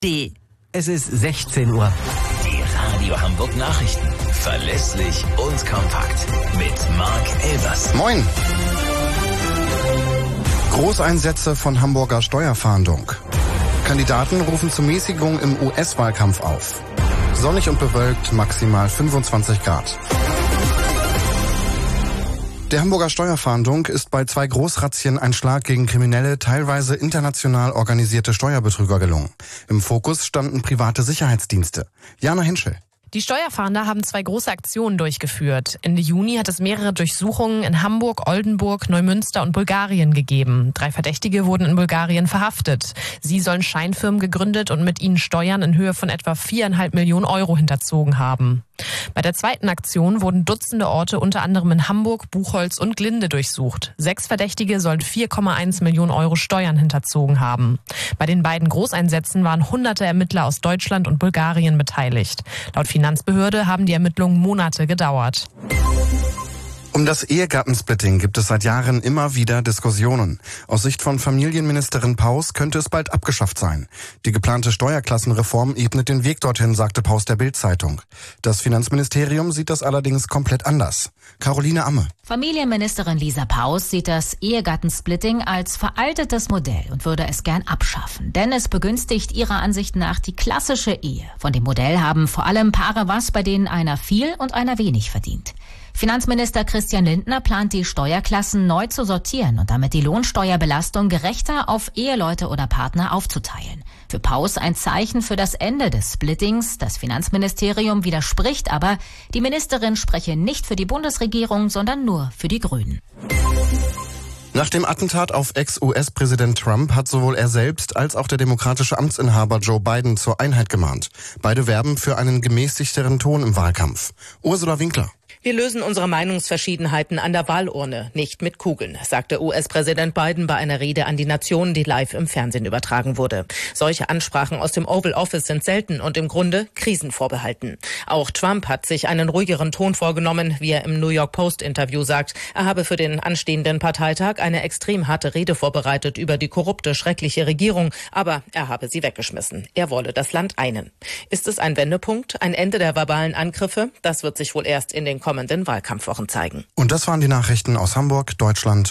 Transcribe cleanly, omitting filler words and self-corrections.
Es ist 16 Uhr. Die Radio Hamburg Nachrichten. Verlässlich und kompakt. Mit Marc Elbers. Moin. Großeinsätze von Hamburger Steuerfahndung. Kandidaten rufen zur Mäßigung im US-Wahlkampf auf. Sonnig und bewölkt, maximal 25 Grad. Der Hamburger Steuerfahndung ist bei 2 Großrazzien ein Schlag gegen kriminelle, teilweise international organisierte Steuerbetrüger gelungen. Im Fokus standen private Sicherheitsdienste. Jana Henschel. Die Steuerfahnder haben 2 große Aktionen durchgeführt. Ende Juni hat es mehrere Durchsuchungen in Hamburg, Oldenburg, Neumünster und Bulgarien gegeben. 3 Verdächtige wurden in Bulgarien verhaftet. Sie sollen Scheinfirmen gegründet und mit ihnen Steuern in Höhe von etwa 4,5 Millionen Euro hinterzogen haben. Bei der zweiten Aktion wurden Dutzende Orte unter anderem in Hamburg, Buchholz und Glinde durchsucht. 6 Verdächtige sollen 4,1 Millionen Euro Steuern hinterzogen haben. Bei den beiden Großeinsätzen waren hunderte Ermittler aus Deutschland und Bulgarien beteiligt. Laut Finanzbehörde haben die Ermittlungen Monate gedauert. Um das Ehegattensplitting gibt es seit Jahren immer wieder Diskussionen. Aus Sicht von Familienministerin Paus könnte es bald abgeschafft sein. Die geplante Steuerklassenreform ebnet den Weg dorthin, sagte Paus der Bild-Zeitung. Das Finanzministerium sieht das allerdings komplett anders. Caroline Amme. Familienministerin Lisa Paus sieht das Ehegattensplitting als veraltetes Modell und würde es gern abschaffen. Denn es begünstigt ihrer Ansicht nach die klassische Ehe. Von dem Modell haben vor allem Paare was, bei denen einer viel und einer wenig verdient. Finanzminister Christian Lindner plant, die Steuerklassen neu zu sortieren und damit die Lohnsteuerbelastung gerechter auf Eheleute oder Partner aufzuteilen. Für Paus ein Zeichen für das Ende des Splittings. Das Finanzministerium widerspricht aber, die Ministerin spreche nicht für die Bundesregierung, sondern nur für die Grünen. Nach dem Attentat auf Ex-US-Präsident Trump hat sowohl er selbst als auch der demokratische Amtsinhaber Joe Biden zur Einheit gemahnt. Beide werben für einen gemäßigteren Ton im Wahlkampf. Ursula Winkler. Wir lösen unsere Meinungsverschiedenheiten an der Wahlurne, nicht mit Kugeln, sagte US-Präsident Biden bei einer Rede an die Nation, die live im Fernsehen übertragen wurde. Solche Ansprachen aus dem Oval Office sind selten und im Grunde Krisen vorbehalten. Auch Trump hat sich einen ruhigeren Ton vorgenommen, wie er im New York Post-Interview sagt. Er habe für den anstehenden Parteitag eine extrem harte Rede vorbereitet über die korrupte, schreckliche Regierung, aber er habe sie weggeschmissen. Er wolle das Land einen. Ist es ein Wendepunkt, ein Ende der verbalen Angriffe? Das wird sich wohl erst in den kommenden Wahlkampfwochen zeigen. Und das waren die Nachrichten aus Hamburg, Deutschland